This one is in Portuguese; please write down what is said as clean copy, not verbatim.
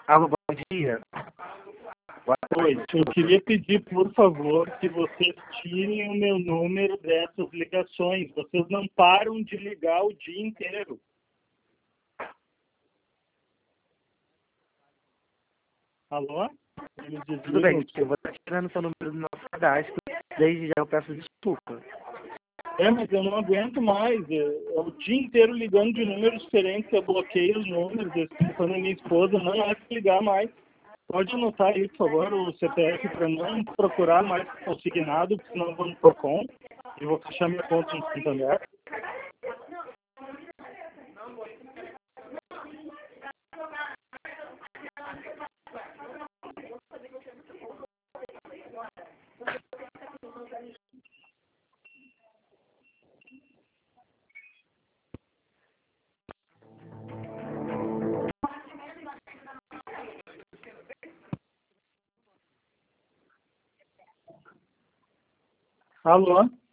Alô, bom dia. Boa Oi, tarde, eu desculpa. queria pedir, por favor, que vocês tirem o meu número dessas ligações. Vocês não param de ligar o dia inteiro. Alô? Eles Tudo bem, desligam. eu vou estar tirando seu número do nosso cadastro. Desde já eu peço desculpa. Mas eu não aguento mais. É o dia inteiro ligando de números diferentes. Eu bloqueio os números. Eu estou falando a minha esposa, não é que ligar mais. Pode anotar aí, por favor, o CPF para não procurar mais consignado, porque senão eu vou no Procon e vou fechar minha conta no Santander. Alô?